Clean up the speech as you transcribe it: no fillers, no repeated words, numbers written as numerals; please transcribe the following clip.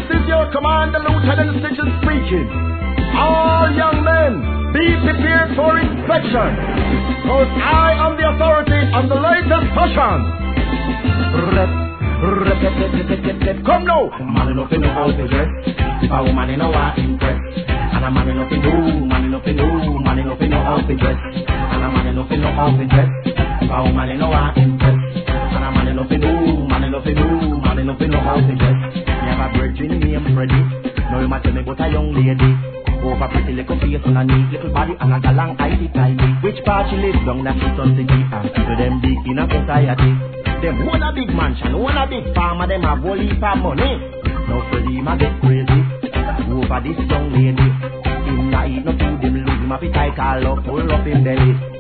This is your commander, Lieutenant Stitches speaking. All young men, be prepared for inspection, because I am the authority on the latest fashion. Come now. Man enough to know how to dress. If a woman in a want impress. And a man enough to know, man enough to know, man enough to know how to dress. And a man enough to know how to dress. If a woman in a want impress. And a man enough to know, man enough to know, man enough to know how to dress. Me have a virgin named Freddy. Now you might tell me about a young lady. Over pretty little face on a neat little body and a galang tidy tidy. Which part she lives down that she on the deep and to them big in a society. Them own a big mansion, own a big farm, and them have whole heap of money. Now Freddy ma get crazy over this young lady. Him na eat no food, him lose him appetite, all up, full up him belly.